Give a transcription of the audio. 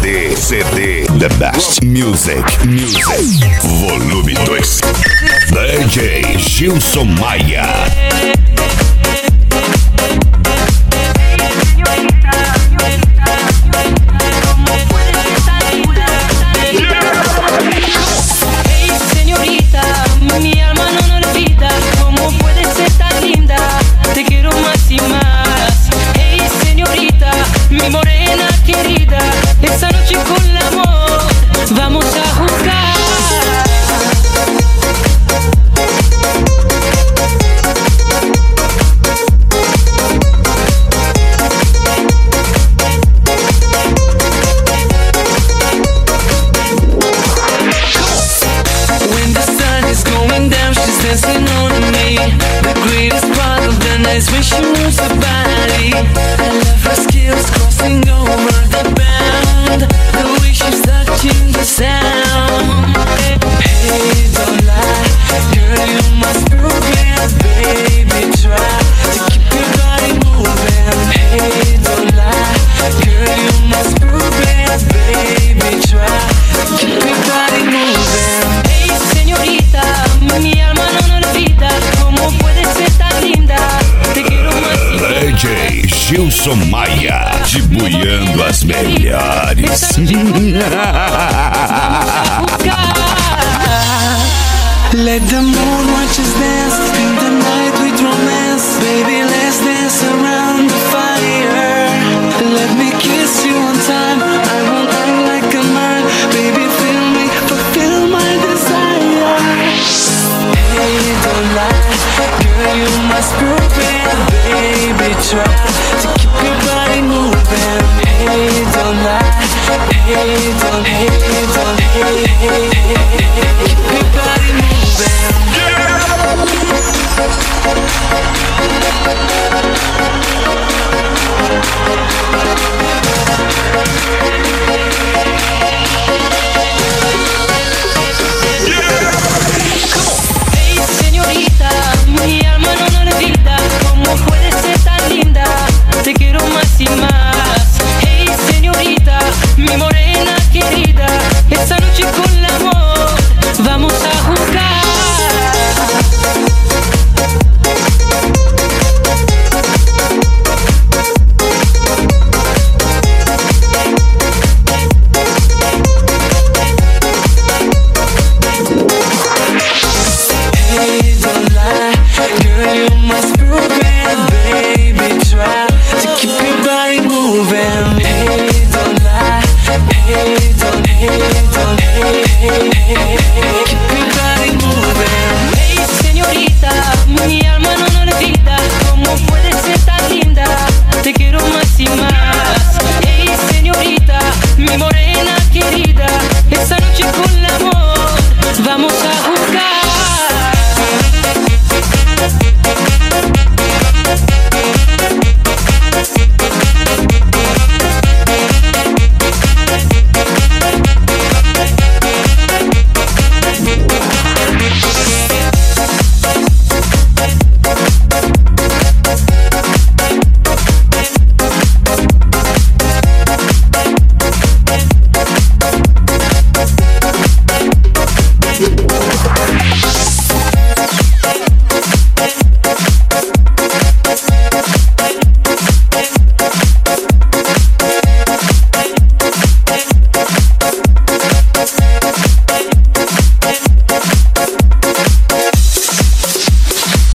CD, The Best Music, Volume 2. DJ Gilson Maia. When she moves her body, I love her skills crossing over the bound. The way she's touching the sound. Hey, don't lie, girl, you must prove it. Baby, try to keep your body moving. Hey, don't lie, girl, you must prove it. Baby, try to keep your body moving. Hey, señorita, mi alma no olvida. ¿Cómo puede ser tan linda? DJ Gilson Maia, dibuiando as melhores. Let the moon watch us dance in the night with romance. Baby, let's dance around the fire. Let me kiss you one time. I won't act like a man. Baby, feel me, fulfill my desire. Hey, don't lie, girl, you must prove it. Baby, try to keep your body moving. Hey, don't lie. Hey, don't, keep your body moving. Hey, señorita, mi alma no olvida. ¿Cómo puede ser tan linda? Te quiero más y más. Hey, señorita, mi morena querida. Esta noche con el amor vamos a jugar. Hey, don't lie, girl, you must prove it. Baby, try to keep your body moving. Hey, don't lie, hey, don't, keep